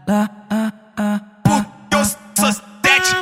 Porque eu sou sete.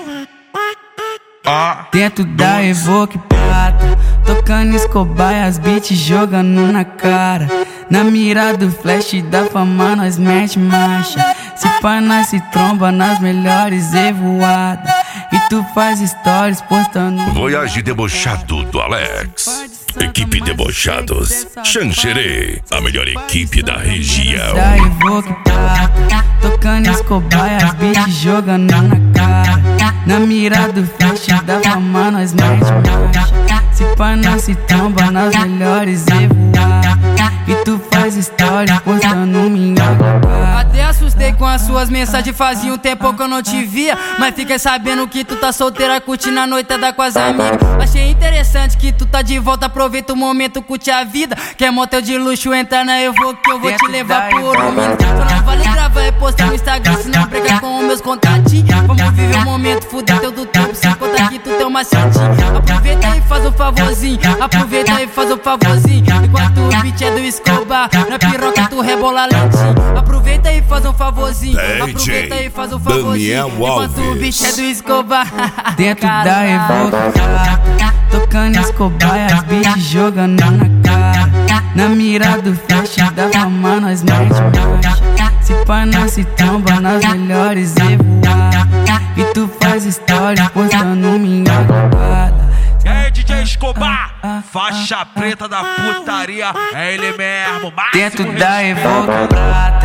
Dentro da Evoque prata, tocando Escobar e as beats jogando na cara. Na mira do flash da fama nós mete marcha. Se pá nós se tromba nas melhores evoadas. E tu faz stories postando Voyage debochado do Alex. Equipe Debochados Xanxerê, a melhor equipe da região. Da Evoque prata, tocando Escobar e as beats jogando na cara. Na mira do flash da fama nós mete marcha. Se pá nós se tromba nas melhores evoadas. E tu faz stories postando minha cara. Até assustei com as suas mensagens, fazia um tempo que eu não te via. Mas fiquei sabendo que tu tá solteira, curtindo a noitada com as amigas. Achei interessante que tu tá de volta, aproveita o momento, curte a vida. Quer motel de luxo, entra na Evoque que eu vou te levar por um minuto. Só não vale gravar e postar no Instagram, se não briga com os meus contatinhos. Vamos viver o momento, fuder teu do tempo, sem contar que tu tem uma macetinho. Aproveita e faz um favorzinho, aproveita e faz um favorzinho. Enquanto o beat é do Escobar, na piroca tu rebola lentinho. Aproveita e faz um favorzinho, aproveita e faz um favorzinho. Enquanto o beat é do Escobar. Dentro da Evoque prata, tocando Escobar e as beats jogando na cara. Na mira do flash da fama nós mete marcha. Se pá nós se tromba nas melhores evoadas. E tu faz stories postando minha cara. E aí, DJ Escobar, faixa preta da putaria, é ele mesmo. Dentro da Evoque prata,